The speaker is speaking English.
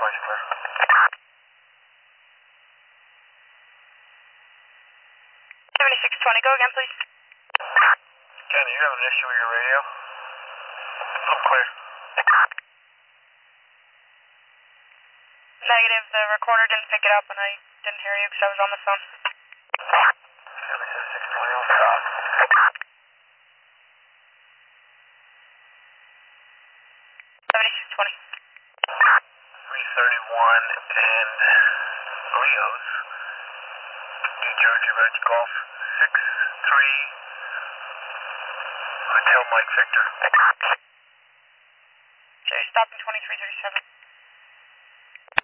twice clear. 7620, go again, please. Ken, you have an issue with your radio? I'm clear. Negative, the recorder didn't pick it up and I didn't hear you because I was on the phone. 7620 on stop. 7620. 331 and Leo's. New Jersey Reg Golf 63 Hotel Mike Victor. Okay, stopping 2337.